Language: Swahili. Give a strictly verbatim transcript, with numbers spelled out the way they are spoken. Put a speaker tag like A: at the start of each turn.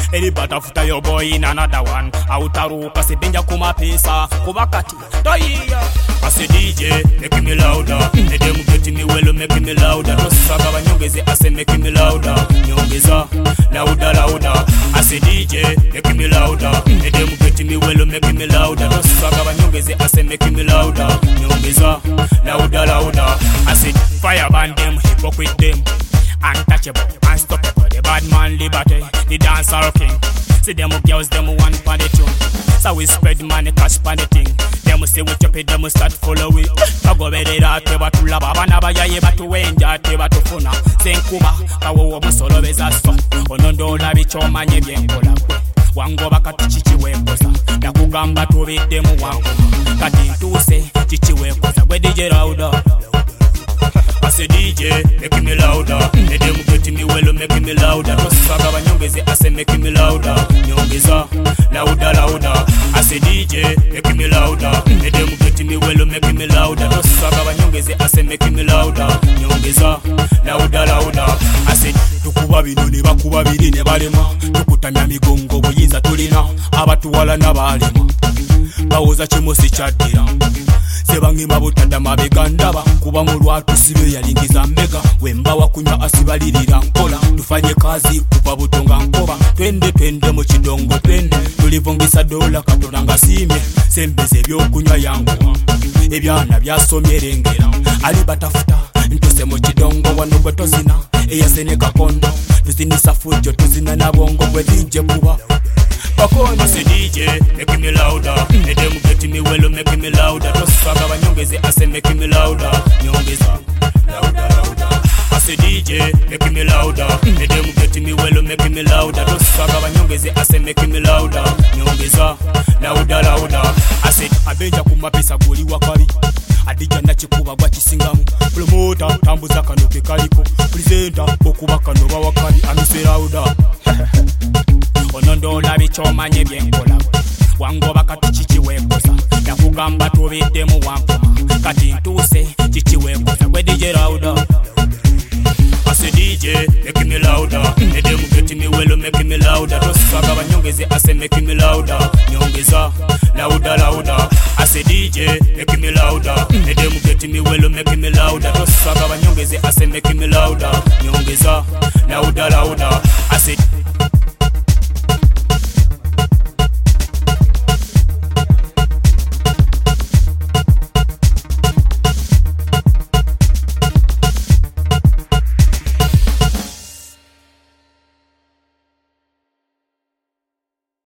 A: Eli batafuta your boy in another one. Autaruka sebenja kuma pesa kubakati toyiya. I say D J make me louder. Let them get me well make me louder. Tosaga banyongeze I say make me louder. Nyongeza louder louder. I say D J make me louder. Let them get me well make me louder. Tosaga banyongeze I say make me louder. Nyongeza louder louder. I say fire band them, hypocrite them, untouchable, unstoppable. The bad man liberty, the dancer king. See them girls, them one pan the tune. So we spread money, cash pan the thing. Them say we chop it, them start follow it. Tago bede da teba tu la baba na baya ye batu wenja teba tu funa. Senkuba kawo wo musolo beza so. Onondo la bichoma nye byenkola. Wango bakati chichiwe kosa. Na kugamba tu bide mu wango. Kati ntuse chichiwe kosa. Gwe D J louder. I say D J, make me louder. Let them get me well, make me louder. Tosaga banyongeze, I say make me louder. Nyongeza, louder, louder. I say D J, make me louder. Let them get me well, make me louder. Tosaga banyongeze, I say make me louder. Nyongeza, louder, louder. I say tukuba binone bakuba birine balema. Tukutamya migongo buyinza tulina. Abatuwala n'abalema. Bawoza kimosi kyaddira. Sebangima butanda mabegandaba kuba mu lwatu sibe yalingiza mbega wemba wakunywa asibalirira nkola tufanye kazi kuba butonga nkoba twende twende mu kidongo twende tulivongisa dola katolanga simye sembeze byokunywa yangu ebyana byasomye rengera ali batafuta ntose mu kidongo wano gwe tozina eyasene kakondo tuzinisa fujo tuzina nabongo bwe dinje kuba I say D J, make me louder. Let them get me well, make me louder. Tosaga banyongeze, I say make me louder. Nyongeza, louder, louder. I say D J, make me louder. Let them get me well, make me louder. Tosaga banyongeze, I say make me louder. Nyongeza, louder, louder. I say abenja kumapesa goli wakali. Adija na chikuba gwa kisingamu. Promoter tambuza kano ke kaliko. Presenter okuba kano ba wakali. I say louder. Onondo la bichoma nye byenkola. Wango bakati chichiwe kosa. Na kugamba tubide mu wampuma. Kati ntuse chichiwe kosa. Gwe D J louder. I say D J make me louder. Let them get me well, make me louder. Tosaga banyongeze I say make me louder. Nyongeza louder, louder. I say D J make me louder. Let them get me well, make me louder. Tosaga banyongeze I say make me louder. Nyongeza louder, louder. I say